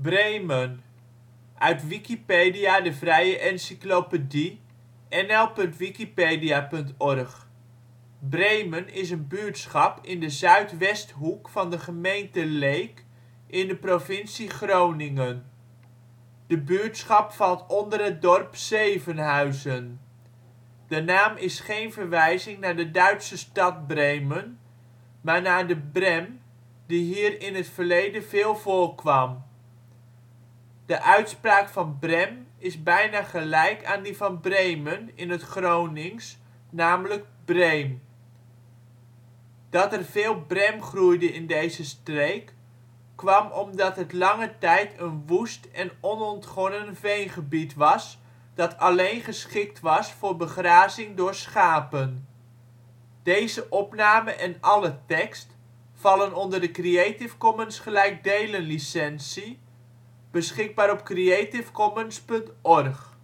Bremen, uit Wikipedia, de vrije encyclopedie. nl.wikipedia.org. Bremen is een buurtschap in de Zuidwesthoek van de gemeente Leek in de provincie Groningen. De buurtschap valt onder het dorp Zevenhuizen. De naam is geen verwijzing naar de Duitse stad Bremen, maar naar de Brem die hier in het verleden veel voorkwam. De uitspraak van Brem is bijna gelijk aan die van Bremen in het Gronings, namelijk Breem. Dat er veel brem groeide in deze streek kwam omdat het lange tijd een woest en onontgonnen veengebied was dat alleen geschikt was voor begrazing door schapen. Deze opname en alle tekst vallen onder de Creative Commons gelijkdelen licentie. Beschikbaar op creativecommons.org